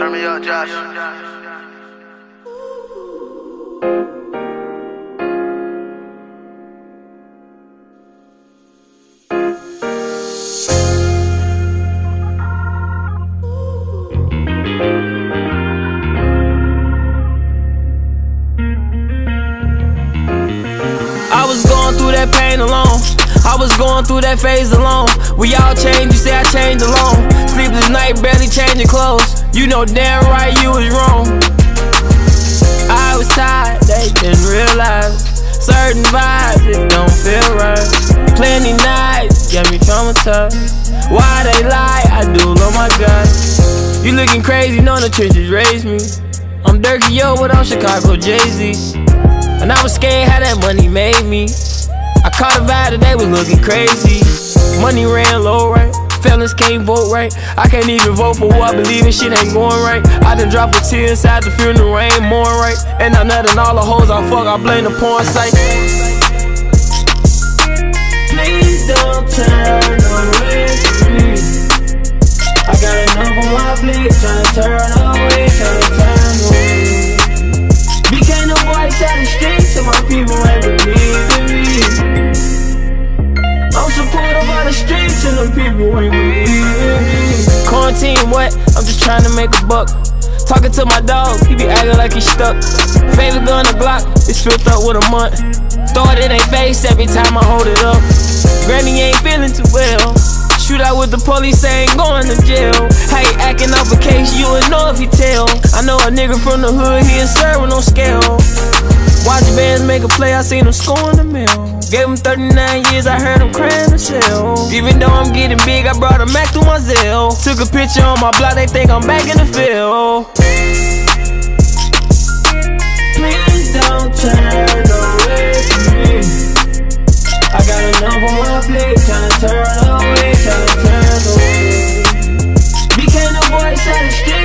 Turn me up, Josh. I was going through that pain alone. I was going through that phase alone. We all changed, you say I changed alone. Sleepless night, barely changing clothes. You know damn right you was wrong. I was tired, they didn't realize certain vibes, it don't feel right. Plenty nights, got me traumatized. Why they lie? I do love my God. You looking crazy, know the trenches raised me. I'm Dirty Yo, but I'm Chicago Jay-Z. And I was scared how that money made me. I caught a vibe that they was looking crazy. Money ran low, right? Fellas can't vote right. I can't even vote for who I believe in, shit ain't going right. I done dropped a tear inside the funeral, ain't more right. And I nuttin' all the hoes I fuck, I blame the porn site. Please don't turn away from me. I got enough on my plate, tryna turn away, tryna turn away. Became the voice out the streets, so my people ain't believing me. I'm supportive of the streets, and the people ain't believing me. Quarantine what? I'm just trying to make a buck. Talking to my dog, he be acting like he stuck. Favorite gun a Glock, it's filled up with a month. Throw it in they face every time I hold it up. Granny ain't feeling too well. Shoot out with the police, ain't going to jail. How he acting off a case, you would know if he tell. I know a nigga from the hood, he ain't serving no scale. Watch bands make a play, I seen him scoring the mill. Gave him 39 years, I heard him crying the shell. Even though I'm getting big, I brought a Mac through my Zelle. Took a picture on my block, they think I'm back in the field. Please don't turn away from me. I got enough on my plate, tryna turn away, tryna turn away. Became the voice out the street.